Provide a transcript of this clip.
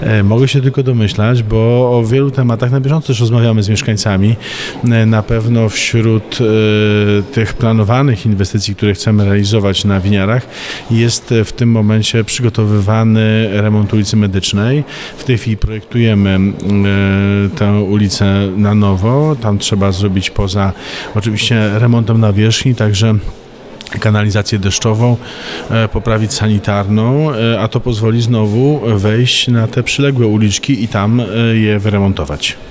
Mogę się tylko domyślać, bo o wielu tematach na bieżąco też rozmawiamy z mieszkańcami. Na pewno wśród tych planowanych inwestycji, które chcemy realizować na Winiarach, jest w tym momencie przygotowywany remont ulicy Medycznej. W tej chwili projektujemy tę ulicę na nowo. Tam trzeba zrobić poza oczywiście remontem nawierzchni, także kanalizację deszczową, poprawić sanitarną, a to pozwoli znowu wejść na te przyległe uliczki i tam je wyremontować.